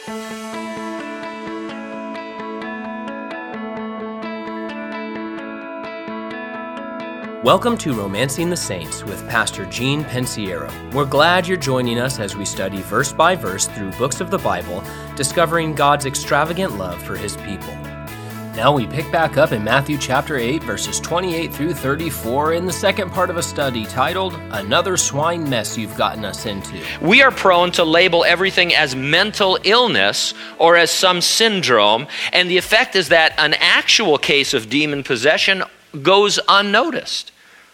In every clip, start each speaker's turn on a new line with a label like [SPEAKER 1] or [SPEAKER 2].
[SPEAKER 1] Welcome to Romancing the Saints with Pastor Gene Pensiero. We're glad you're joining us as we study verse by verse through books of the Bible, discovering God's extravagant love for His people. Now we pick back up in Matthew chapter 8, verses 28 through 34 in the second part of a study titled, Another Swine Mess You've Gotten Us Into.
[SPEAKER 2] We are prone to label everything as mental illness or as some syndrome, and the effect is that an actual case of demon possession goes unnoticed.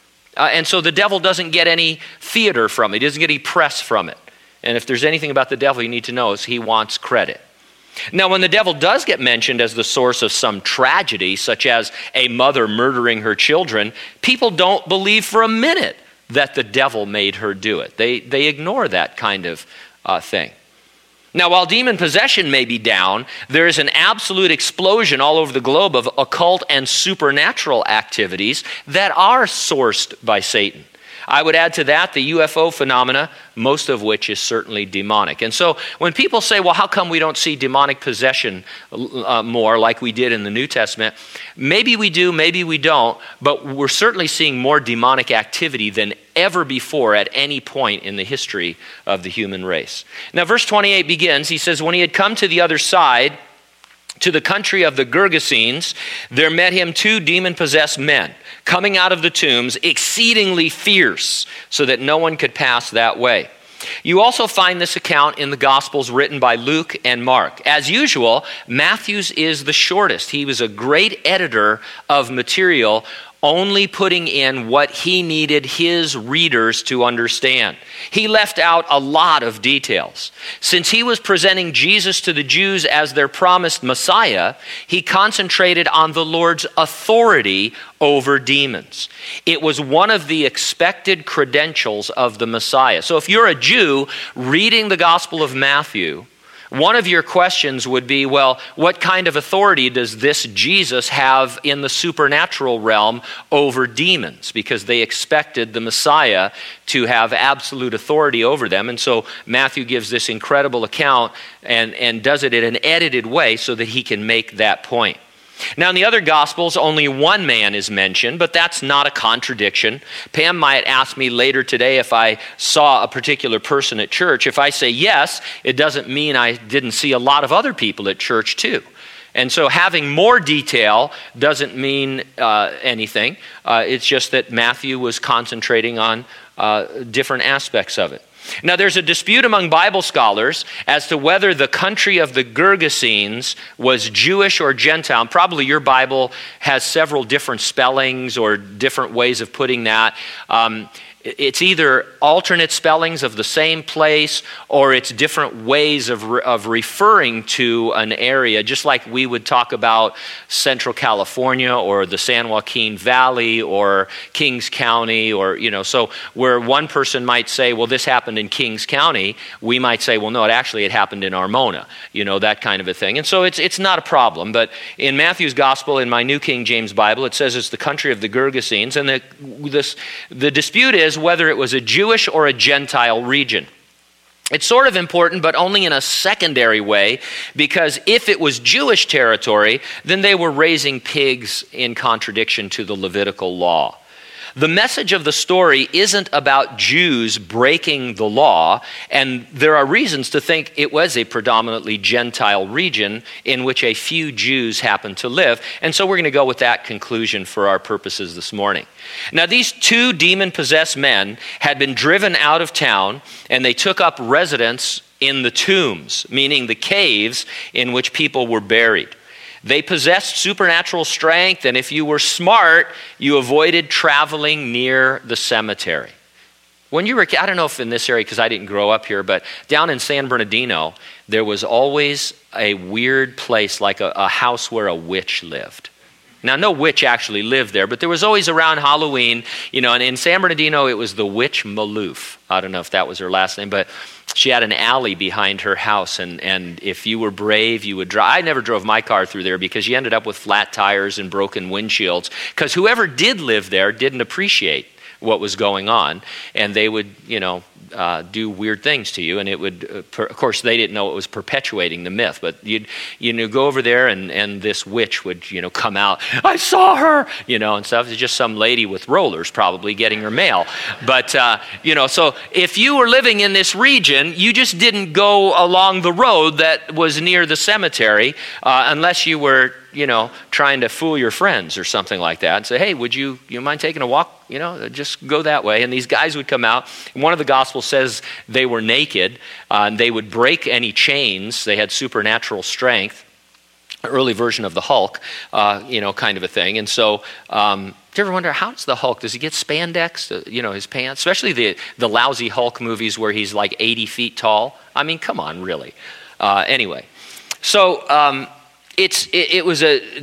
[SPEAKER 2] And so the devil doesn't get any theater from it. He doesn't get any press from it. And if there's anything about the devil you need to know is he wants credit. Now, when the devil does get mentioned as the source of some tragedy, such as a mother murdering her children, people don't believe for a minute that the devil made her do it. They ignore that kind of thing. Now, while demon possession may be down, there is an absolute explosion all over the globe of occult and supernatural activities that are sourced by Satan. I would add to that the UFO phenomena, most of which is certainly demonic. And so when people say, well, how come we don't see demonic possession more like we did in the New Testament? Maybe we do, maybe we don't, but we're certainly seeing more demonic activity than ever before at any point in the history of the human race. Now, verse 28 begins, he says, when he had come to the other side, to the country of the Gergesenes, there met him two demon-possessed men, coming out of the tombs, exceedingly fierce, so that no one could pass that way. You also find this account in the Gospels written by Luke and Mark. As usual, Matthew's is the shortest. He was a great editor of material, only putting in what he needed his readers to understand. He left out a lot of details. Since he was presenting Jesus to the Jews as their promised Messiah, he concentrated on the Lord's authority over demons. It was one of the expected credentials of the Messiah. So if you're a Jew reading the Gospel of Matthew, one of your questions would be, well, what kind of authority does this Jesus have in the supernatural realm over demons? Because they expected the Messiah to have absolute authority over them. And so Matthew gives this incredible account and does it in an edited way so that he can make that point. Now, in the other Gospels, only one man is mentioned, but that's not a contradiction. Pam might ask me later today if I saw a particular person at church. If I say yes, it doesn't mean I didn't see a lot of other people at church too. And so having more detail doesn't mean anything. It's just that Matthew was concentrating on different aspects of it. Now, there's a dispute among Bible scholars as to whether the country of the Gergesenes was Jewish or Gentile. Probably your Bible has several different spellings or different ways of putting that. It's either alternate spellings of the same place or it's different ways of referring to an area, just like we would talk about Central California or the San Joaquin Valley or Kings County, or, so where one person might say, well, this happened in Kings County, we might say, well, no, it happened in Armona, that kind of a thing. And so it's not a problem, but in Matthew's Gospel, in my New King James Bible, it says it's the country of the Gergesenes, and the dispute is whether it was a Jewish or a Gentile region. It's sort of important, but only in a secondary way, because if it was Jewish territory, then they were raising pigs in contradiction to the Levitical law. The message of the story isn't about Jews breaking the law, and there are reasons to think it was a predominantly Gentile region in which a few Jews happened to live, and so we're going to go with that conclusion for our purposes this morning. Now, these two demon-possessed men had been driven out of town, and they took up residence in the tombs, meaning the caves in which people were buried. They possessed supernatural strength, and if you were smart, you avoided traveling near the cemetery. When you were, I don't know if in this area, because I didn't grow up here, but down in San Bernardino, there was always a weird place, like a house where a witch lived. Now, no witch actually lived there, but there was always around Halloween, and in San Bernardino, it was the witch Maloof. I don't know if that was her last name, but she had an alley behind her house, and if you were brave, you would drive. I never drove my car through there because you ended up with flat tires and broken windshields, because whoever did live there didn't appreciate what was going on, and they would, do weird things to you, and it would, of course, they didn't know it was perpetuating the myth, but you'd go over there, and this witch would, come out, I saw her, and stuff. It's just some lady with rollers probably getting her mail. But, so if you were living in this region, you just didn't go along the road that was near the cemetery unless you were, trying to fool your friends or something like that and say, hey, would you mind taking a walk? Just go that way. And these guys would come out. And one of the Gospels says they were naked. And they would break any chains. They had supernatural strength. An early version of the Hulk, kind of a thing. And so, do you ever wonder, how does the Hulk, does he get spandex, his pants? Especially the lousy Hulk movies where he's like 80 feet tall. I mean, come on, really. Anyway, so it was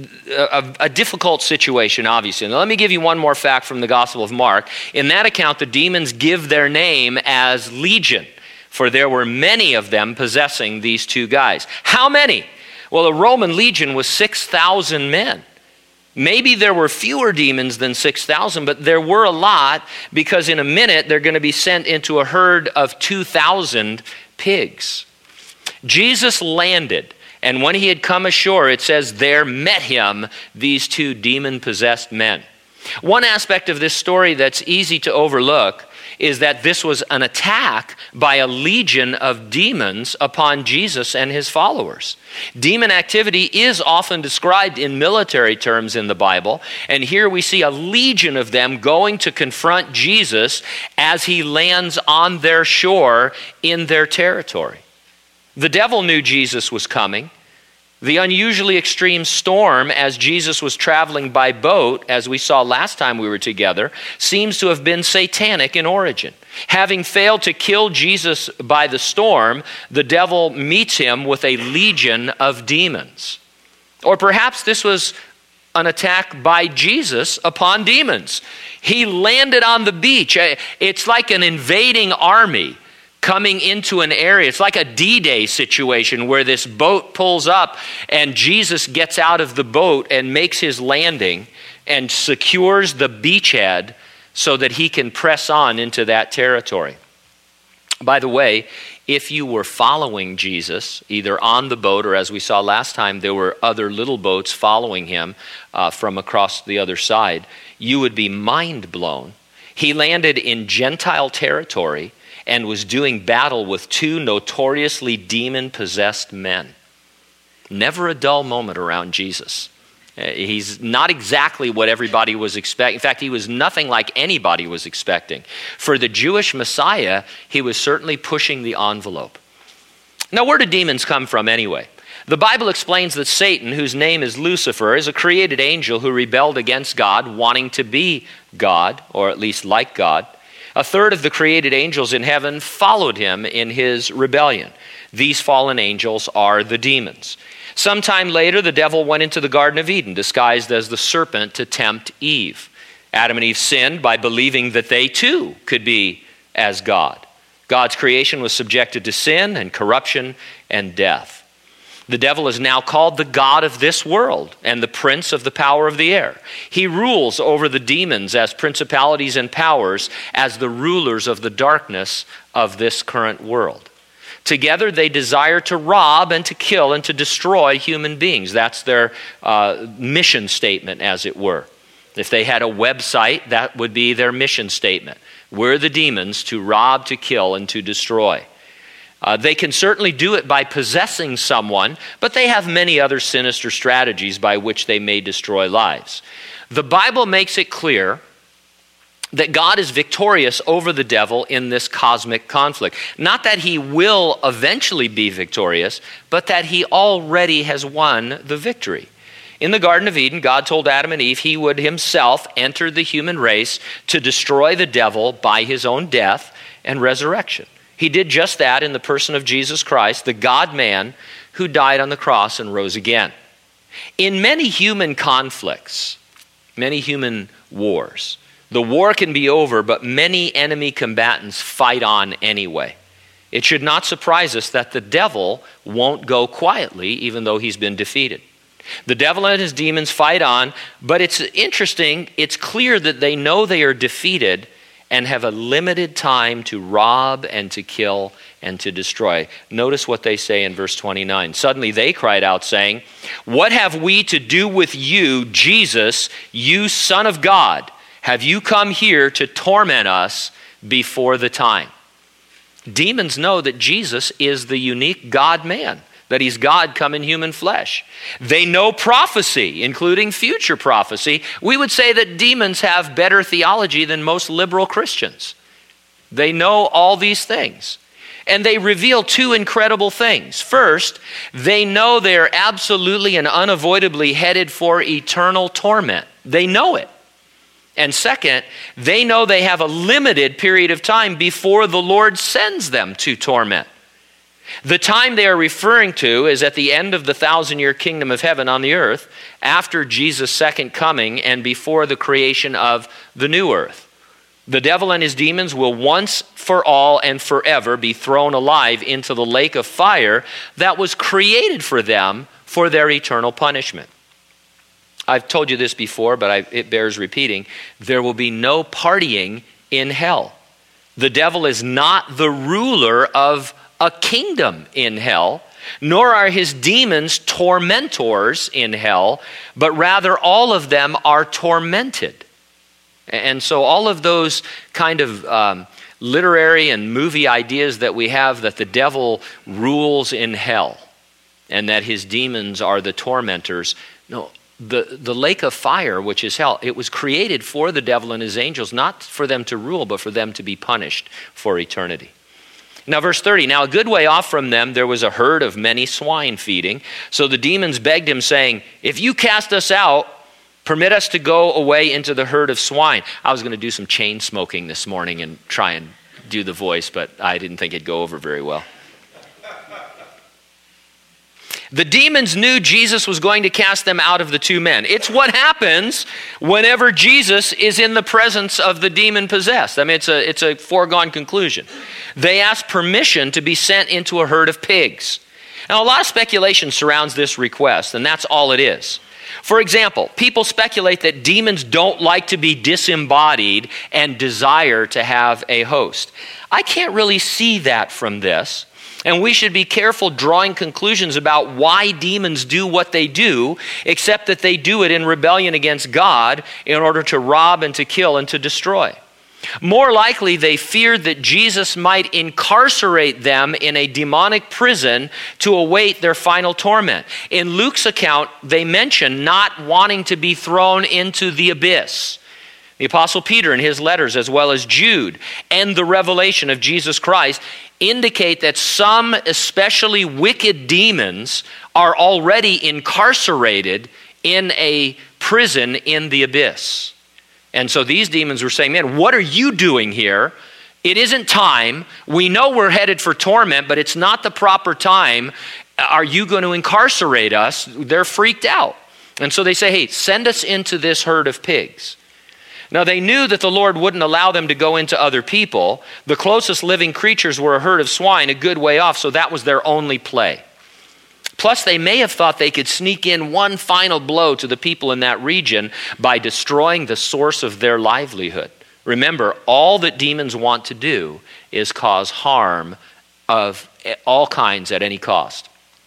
[SPEAKER 2] a difficult situation, obviously. Now, let me give you one more fact from the Gospel of Mark. In that account, the demons give their name as legion, for there were many of them possessing these two guys. How many? Well, a Roman legion was 6,000 men. Maybe there were fewer demons than 6,000, but there were a lot, because in a minute they're going to be sent into a herd of 2,000 pigs. Jesus landed, and when he had come ashore, it says there met him these two demon-possessed men. One aspect of this story that's easy to overlook is that this was an attack by a legion of demons upon Jesus and his followers. Demon activity is often described in military terms in the Bible, and here we see a legion of them going to confront Jesus as he lands on their shore in their territory. The devil knew Jesus was coming. The unusually extreme storm as Jesus was traveling by boat, as we saw last time we were together, seems to have been satanic in origin. Having failed to kill Jesus by the storm, the devil meets him with a legion of demons. Or perhaps this was an attack by Jesus upon demons. He landed on the beach. It's like an invading army coming into an area. It's like a D-Day situation where this boat pulls up and Jesus gets out of the boat and makes his landing and secures the beachhead so that he can press on into that territory. By the way, if you were following Jesus, either on the boat or, as we saw last time, there were other little boats following him from across the other side, you would be mind blown. He landed in Gentile territory and was doing battle with two notoriously demon-possessed men. Never a dull moment around Jesus. He's not exactly what everybody was expecting. In fact, he was nothing like anybody was expecting. For the Jewish Messiah, he was certainly pushing the envelope. Now, where do demons come from anyway? The Bible explains that Satan, whose name is Lucifer, is a created angel who rebelled against God, wanting to be God, or at least like God. A third of the created angels in heaven followed him in his rebellion. These fallen angels are the demons. Sometime later, the devil went into the Garden of Eden, disguised as the serpent, to tempt Eve. Adam and Eve sinned by believing that they too could be as God. God's creation was subjected to sin and corruption and death. The devil is now called the god of this world and the prince of the power of the air. He rules over the demons as principalities and powers, as the rulers of the darkness of this current world. Together they desire to rob and to kill and to destroy human beings. That's their mission statement, as it were. If they had a website, that would be their mission statement. We're the demons, to rob, to kill, and to destroy. They can certainly do it by possessing someone, but they have many other sinister strategies by which they may destroy lives. The Bible makes it clear that God is victorious over the devil in this cosmic conflict. Not that he will eventually be victorious, but that he already has won the victory. In the Garden of Eden, God told Adam and Eve he would himself enter the human race to destroy the devil by his own death and resurrection. He did just that in the person of Jesus Christ, the God-man who died on the cross and rose again. In many human conflicts, many human wars, the war can be over, but many enemy combatants fight on anyway. It should not surprise us that the devil won't go quietly, even though he's been defeated. The devil and his demons fight on, but it's interesting, it's clear that they know they are defeated, and have a limited time to rob and to kill and to destroy. Notice what they say in verse 29. Suddenly they cried out, saying, "What have we to do with you, Jesus, you Son of God? Have you come here to torment us before the time?" Demons know that Jesus is the unique God-man, that he's God come in human flesh. They know prophecy, including future prophecy. We would say that demons have better theology than most liberal Christians. They know all these things. And they reveal two incredible things. First, they know they're absolutely and unavoidably headed for eternal torment. They know it. And second, they know they have a limited period of time before the Lord sends them to torment. The time they are referring to is at the end of the 1,000-year kingdom of heaven on the earth, after Jesus' second coming and before the creation of the new earth. The devil and his demons will once for all and forever be thrown alive into the lake of fire that was created for them for their eternal punishment. I've told you this before, but it bears repeating. There will be no partying in hell. The devil is not the ruler of a kingdom in hell, nor are his demons tormentors in hell, but rather all of them are tormented. And so all of those kind of literary and movie ideas that we have that the devil rules in hell and that his demons are the tormentors, no. The lake of fire, which is hell, it was created for the devil and his angels, not for them to rule, but for them to be punished for eternity. Now, verse 30, now a good way off from them there was a herd of many swine feeding. So the demons begged him, saying, "If you cast us out, permit us to go away into the herd of swine." I was going to do some chain smoking this morning and try and do the voice, but I didn't think it'd go over very well. The demons knew Jesus was going to cast them out of the two men. It's what happens whenever Jesus is in the presence of the demon-possessed. I mean, it's a foregone conclusion. They asked permission to be sent into a herd of pigs. Now, a lot of speculation surrounds this request, and that's all it is. For example, people speculate that demons don't like to be disembodied and desire to have a host. I can't really see that from this. And we should be careful drawing conclusions about why demons do what they do, except that they do it in rebellion against God in order to rob and to kill and to destroy. More likely, they feared that Jesus might incarcerate them in a demonic prison to await their final torment. In Luke's account, they mention not wanting to be thrown into the abyss. The Apostle Peter in his letters, as well as Jude, and the revelation of Jesus Christ indicate that some especially wicked demons are already incarcerated in a prison in the abyss. And so these demons were saying, "Man, what are you doing here? It isn't time. We know we're headed for torment, but it's not the proper time. Are you going to incarcerate us?" They're freaked out. And so they say, "Hey, send us into this herd of pigs." Now, they knew that the Lord wouldn't allow them to go into other people. The closest living creatures were a herd of swine a good way off, so that was their only play. Plus, they may have thought they could sneak in one final blow to the people in that region by destroying the source of their livelihood. Remember, all that demons want to do is cause harm of all kinds at any cost.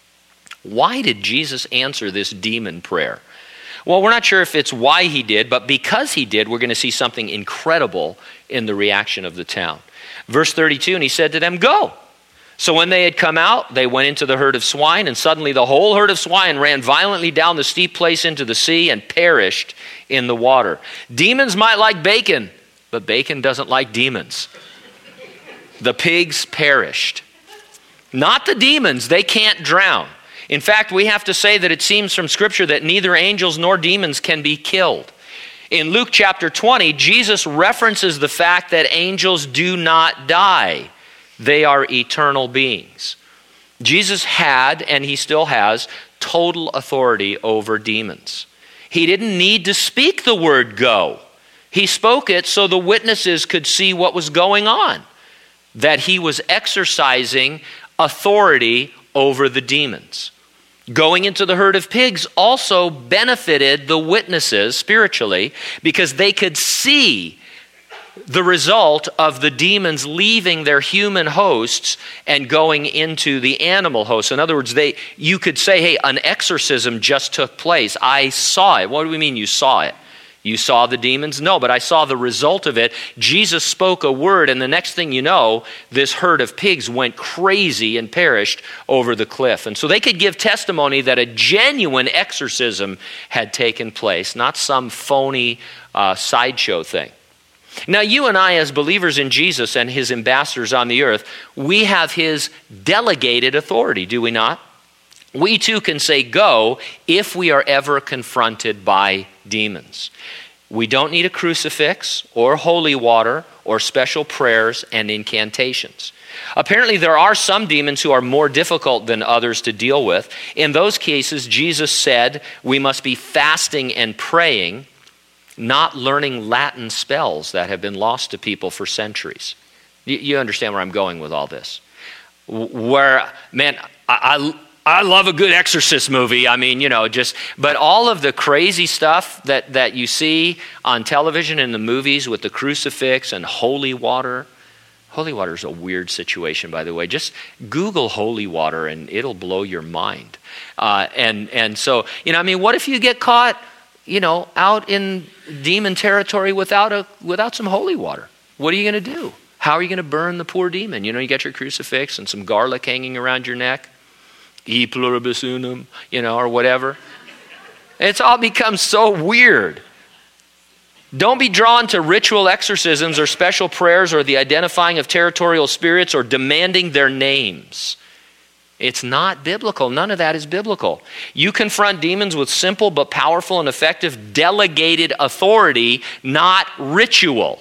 [SPEAKER 2] Why did Jesus answer this demon prayer? Well, we're not sure if it's why he did, but because he did, we're going to see something incredible in the reaction of the town. Verse 32, and he said to them, "Go." So when they had come out, they went into the herd of swine, and suddenly the whole herd of swine ran violently down the steep place into the sea and perished in the water. Demons might like bacon, but bacon doesn't like demons. The pigs perished. Not the demons, they can't drown. In fact, we have to say that it seems from Scripture that neither angels nor demons can be killed. In Luke chapter 20, Jesus references the fact that angels do not die. They are eternal beings. Jesus had, and he still has, total authority over demons. He didn't need to speak the word go. He spoke it so the witnesses could see what was going on, that he was exercising authority over the demons. Going into the herd of pigs also benefited the witnesses spiritually because they could see the result of the demons leaving their human hosts and going into the animal hosts. In other words, you could say, hey, an exorcism just took place. I saw it. What do we mean you saw it? You saw the demons? No, but I saw the result of it. Jesus spoke a word, and the next thing you know, this herd of pigs went crazy and perished over the cliff. And so they could give testimony that a genuine exorcism had taken place, not some phony sideshow thing. Now, you and I, as believers in Jesus and his ambassadors on the earth, we have his delegated authority, do we not? We too can say go if we are ever confronted by demons. We don't need a crucifix or holy water or special prayers and incantations. Apparently, there are some demons who are more difficult than others to deal with. In those cases, Jesus said we must be fasting and praying, not learning Latin spells that have been lost to people for centuries. You understand where I'm going with all this? I love a good exorcist movie. I mean, but all of the crazy stuff that you see on television and the movies with the crucifix and holy water. Holy water is a weird situation, by the way. Just Google holy water and it'll blow your mind. And so, what if you get caught, out in demon territory without some holy water? What are you going to do? How are you going to burn the poor demon? You got your crucifix and some garlic hanging around your neck. E pluribus unum, or whatever. It's all become so weird. Don't be drawn to ritual exorcisms or special prayers or the identifying of territorial spirits or demanding their names. It's not biblical. None of that is biblical. You confront demons with simple but powerful and effective delegated authority, not ritual.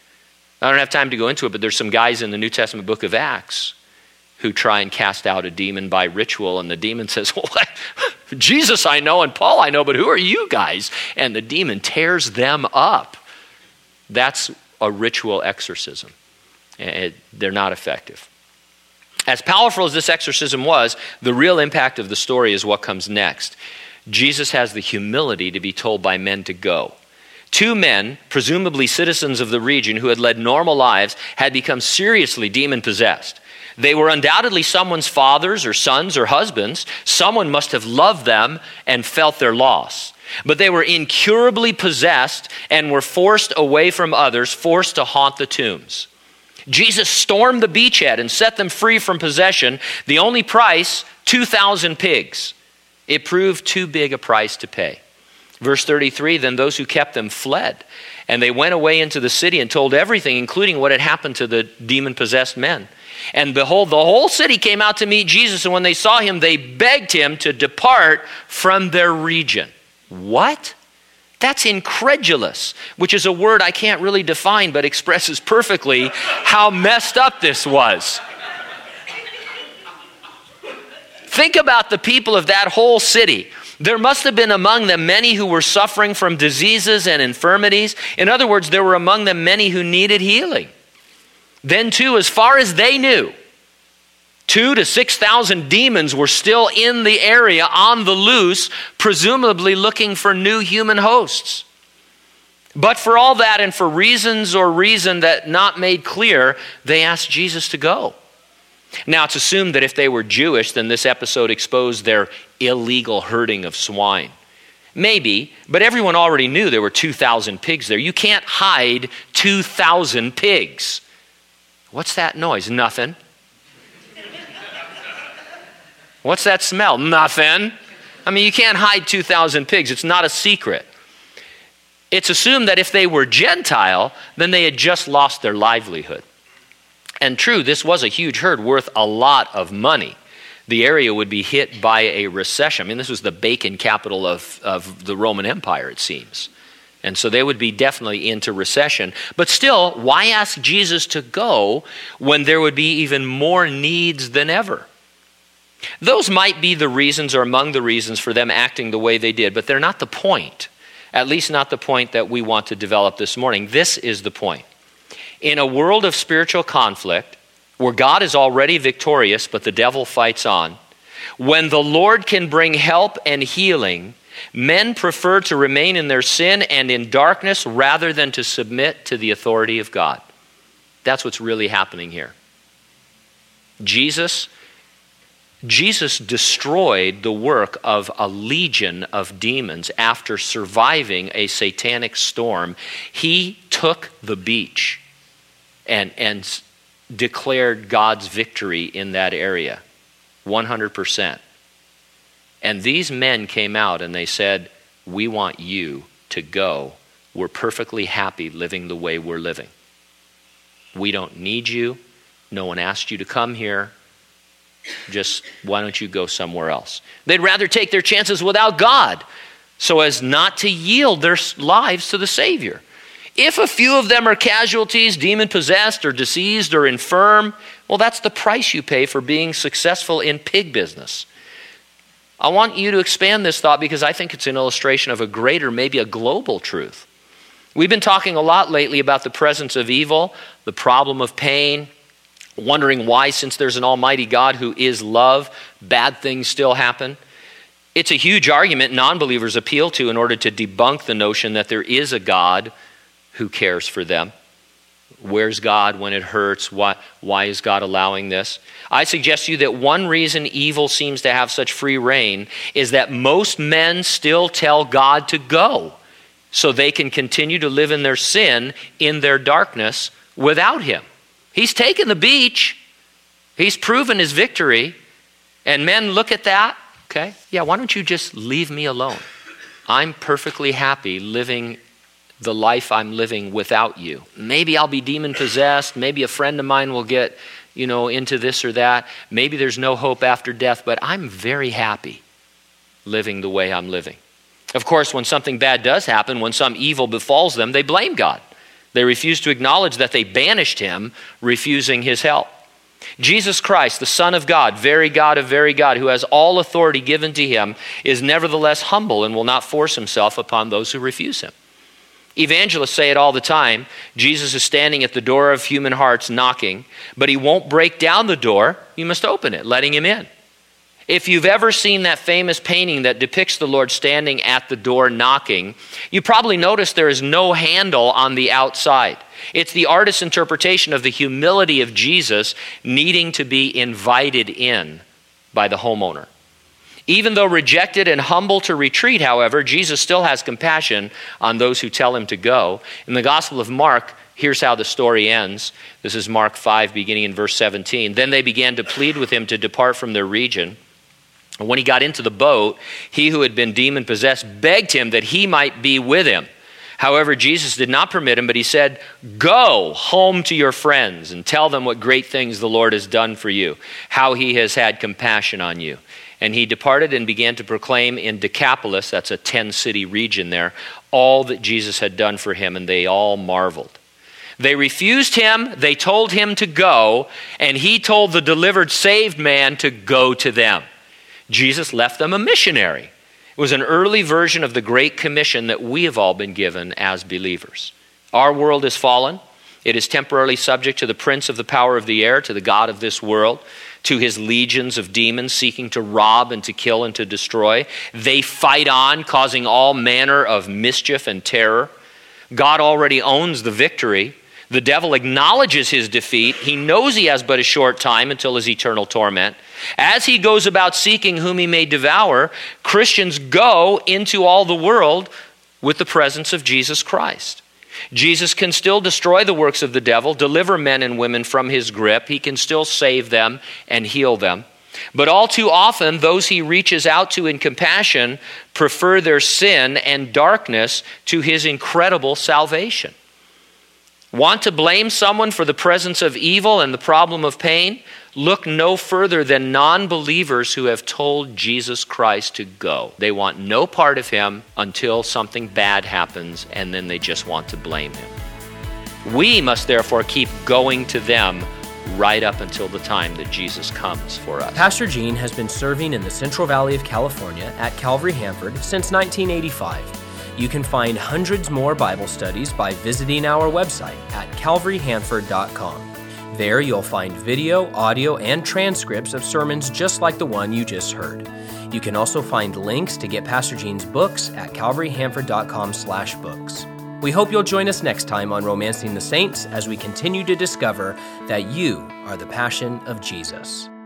[SPEAKER 2] I don't have time to go into it, but there's some guys in the New Testament book of Acts who try and cast out a demon by ritual, and the demon says, well, Jesus I know and Paul I know, but who are you guys? And the demon tears them up. That's a ritual exorcism. They're not effective. As powerful as this exorcism was, the real impact of the story is what comes next. Jesus has the humility to be told by men to go. Two men, presumably citizens of the region who had led normal lives, had become seriously demon-possessed. They were undoubtedly someone's fathers or sons or husbands. Someone must have loved them and felt their loss. But they were incurably possessed and were forced away from others, forced to haunt the tombs. Jesus stormed the beachhead and set them free from possession. The only price, 2,000 pigs. It proved too big a price to pay. Verse 33, then those who kept them fled. And they went away into the city and told everything, including what had happened to the demon-possessed men. And behold, the whole city came out to meet Jesus, and when they saw him, they begged him to depart from their region. What? That's incredulous, which is a word I can't really define, but expresses perfectly how messed up this was. Think about the people of that whole city. There must have been among them many who were suffering from diseases and infirmities. In other words, there were among them many who needed healing. Then too, as far as they knew, 2,000 to 6,000 demons were still in the area on the loose, presumably looking for new human hosts. But for all that, and for reason that not made clear, they asked Jesus to go. Now, it's assumed that if they were Jewish, then this episode exposed their illegal herding of swine. Maybe, but everyone already knew there were 2,000 pigs there. You can't hide 2,000 pigs. What's that noise? Nothing. What's that smell? Nothing. I mean, you can't hide 2,000 pigs. It's not a secret. It's assumed that if they were Gentile, then they had just lost their livelihood. And true, this was a huge herd worth a lot of money. The area would be hit by a recession. I mean, this was the bacon capital of the Roman Empire, it seems. And so they would be definitely into recession. But still, why ask Jesus to go when there would be even more needs than ever? Those might be the reasons or among the reasons for them acting the way they did, but they're not the point. At least not the point that we want to develop this morning. This is the point. In a world of spiritual conflict, where God is already victorious, but the devil fights on, when the Lord can bring help and healing, Men prefer to remain in their sin and in darkness rather than to submit to the authority of God. That's what's really happening here. Jesus destroyed the work of a legion of demons after surviving a satanic storm. He took the beach and declared God's victory in that area, 100%. And these men came out and they said, we want you to go. We're perfectly happy living the way we're living. We don't need you. No one asked you to come here. Just why don't you go somewhere else? They'd rather take their chances without God so as not to yield their lives to the Savior. If a few of them are casualties, demon-possessed or diseased or infirm, well, that's the price you pay for being successful in pig business. I want you to expand this thought because I think it's an illustration of a greater, maybe a global truth. We've been talking a lot lately about the presence of evil, the problem of pain, wondering why, since there's an almighty God who is love, bad things still happen. It's a huge argument non-believers appeal to in order to debunk the notion that there is a God who cares for them. Where's God when it hurts? Why is God allowing this? I suggest to you that one reason evil seems to have such free reign is that most men still tell God to go so they can continue to live in their sin, in their darkness, without him. He's taken the beach. He's proven his victory. And men look at that, okay? Yeah, why don't you just leave me alone? I'm perfectly happy living the life I'm living without you. Maybe I'll be demon-possessed. Maybe a friend of mine will get, into this or that. Maybe there's no hope after death, but I'm very happy living the way I'm living. Of course, when something bad does happen, when some evil befalls them, they blame God. They refuse to acknowledge that they banished him, refusing his help. Jesus Christ, the Son of God of very God, who has all authority given to him, is nevertheless humble and will not force himself upon those who refuse him. Evangelists say it all the time. Jesus is standing at the door of human hearts knocking, but he won't break down the door. You must open it, letting him in. If you've ever seen that famous painting that depicts the Lord standing at the door knocking, you probably noticed there is no handle on the outside. It's the artist's interpretation of the humility of Jesus needing to be invited in by the homeowner. Even though rejected and humble to retreat, however, Jesus still has compassion on those who tell him to go. In the Gospel of Mark, here's how the story ends. This is Mark 5, beginning in verse 17. Then they began to plead with him to depart from their region. And when he got into the boat, he who had been demon-possessed begged him that he might be with him. However, Jesus did not permit him, but he said, "Go home to your friends and tell them what great things the Lord has done for you, how he has had compassion on you." And he departed and began to proclaim in Decapolis, that's a 10-city region there, all that Jesus had done for him, and they all marveled. They refused him, they told him to go, and he told the delivered, saved man to go to them. Jesus left them a missionary. It was an early version of the Great Commission that we have all been given as believers. Our world is fallen. It is temporarily subject to the prince of the power of the air, to the god of this world, to his legions of demons seeking to rob and to kill and to destroy. They fight on, causing all manner of mischief and terror. God already owns the victory. The devil acknowledges his defeat. He knows he has but a short time until his eternal torment. As he goes about seeking whom he may devour, Christians go into all the world with the presence of Jesus Christ. Jesus can still destroy the works of the devil, deliver men and women from his grip. He can still save them and heal them. But all too often, those he reaches out to in compassion prefer their sin and darkness to his incredible salvation. Want to blame someone for the presence of evil and the problem of pain? Look no further than non-believers who have told Jesus Christ to go. They want no part of him until something bad happens, and then they just want to blame him. We must therefore keep going to them right up until the time that Jesus comes for us.
[SPEAKER 1] Pastor Gene has been serving in the Central Valley of California at Calvary Hanford since 1985. You can find hundreds more Bible studies by visiting our website at calvaryhanford.com. There you'll find video, audio, and transcripts of sermons just like the one you just heard. You can also find links to get Pastor Gene's books at calvaryhanford.com/books. We hope you'll join us next time on Romancing the Saints as we continue to discover that you are the passion of Jesus.